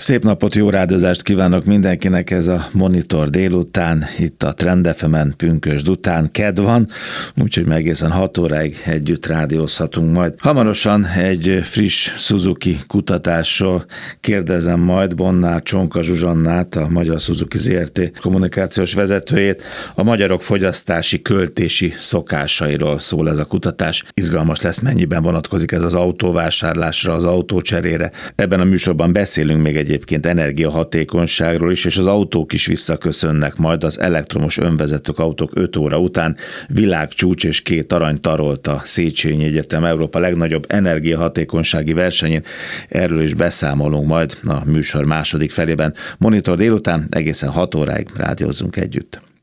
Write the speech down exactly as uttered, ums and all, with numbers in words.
Szép napot, jó rádozást kívánok mindenkinek, ez a Monitor délután, itt a Trend ef emen pünkösd után, kedd van, úgyhogy meg egészen hat óráig együtt rádiózhatunk majd. Hamarosan egy friss Suzuki kutatásról kérdezem majd Bonnár Csonka Zsuzsannát, a Magyar Suzuki zé er té kommunikációs vezetőjét. A magyarok fogyasztási, költési szokásairól szól ez a kutatás. Izgalmas lesz, mennyiben vonatkozik ez az autóvásárlásra, az autócserére. Ebben a műsorban beszélünk még egyébként energiahatékonyságról is, és az autók is visszaköszönnek majd az elektromos önvezető autók öt óra után. Világcsúcs és két arany tarolt a Széchenyi Egyetem Európa legnagyobb energiahatékonysági versenyén. Erről is beszámolunk majd a műsor második felében. Monitor délután egészen hat óráig rádiózzunk együtt.